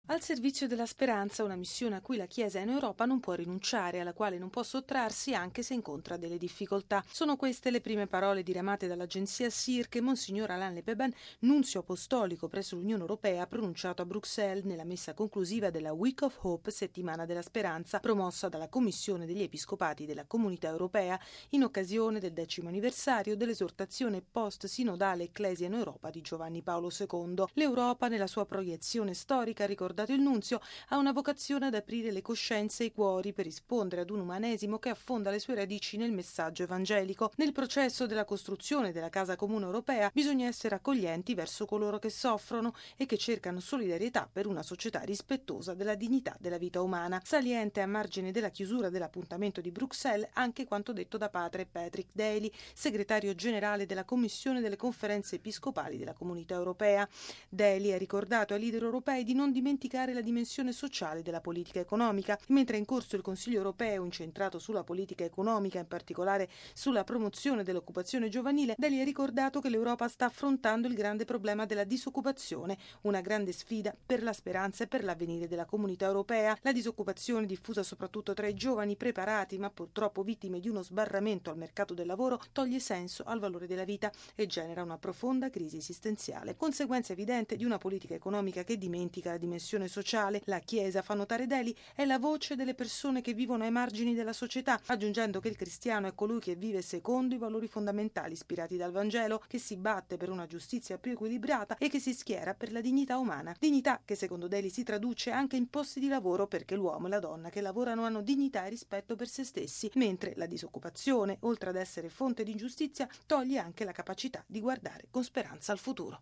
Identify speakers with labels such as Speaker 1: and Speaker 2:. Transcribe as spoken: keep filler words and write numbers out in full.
Speaker 1: Al servizio della speranza, una missione a cui la Chiesa in Europa non può rinunciare, alla quale non può sottrarsi anche se incontra delle difficoltà. Sono queste le prime parole diramate dall'agenzia S I R che Monsignor Alain Lepeben, nunzio apostolico presso l'Unione Europea, ha pronunciato a Bruxelles nella messa conclusiva della Week of Hope, settimana della speranza, promossa dalla Commissione degli Episcopati della Comunità Europea in occasione del decimo anniversario dell'esortazione post-sinodale Ecclesia in Europa di Giovanni Paolo secondo. L'Europa, nella sua proiezione storica, ricorda il nunzio, ha una vocazione ad aprire le coscienze e i cuori per rispondere ad un umanesimo che affonda le sue radici nel messaggio evangelico. Nel processo della costruzione della Casa Comune Europea bisogna essere accoglienti verso coloro che soffrono e che cercano solidarietà per una società rispettosa della dignità della vita umana. Saliente a margine della chiusura dell'appuntamento di Bruxelles anche quanto detto da padre Patrick Daly, segretario generale della Commissione delle Conferenze Episcopali della Comunità Europea. Daly ha ricordato ai leader europei di non dimenticare la dimensione sociale della politica economica. Mentre è in corso il Consiglio europeo incentrato sulla politica economica, in particolare sulla promozione dell'occupazione giovanile, Daly ha ricordato che l'Europa sta affrontando il grande problema della disoccupazione, una grande sfida per la speranza e per l'avvenire della comunità europea. La disoccupazione, diffusa soprattutto tra i giovani preparati ma purtroppo vittime di uno sbarramento al mercato del lavoro, toglie senso al valore della vita e genera una profonda crisi esistenziale, conseguenza evidente di una politica economica che dimentica la dimensione sociale. La Chiesa, fa notare Daly, è la voce delle persone che vivono ai margini della società, aggiungendo che il cristiano è colui che vive secondo i valori fondamentali ispirati dal Vangelo, che si batte per una giustizia più equilibrata e che si schiera per la dignità umana. Dignità che secondo Daly si traduce anche in posti di lavoro, perché l'uomo e la donna che lavorano hanno dignità e rispetto per se stessi, mentre la disoccupazione, oltre ad essere fonte di ingiustizia, toglie anche la capacità di guardare con speranza al futuro.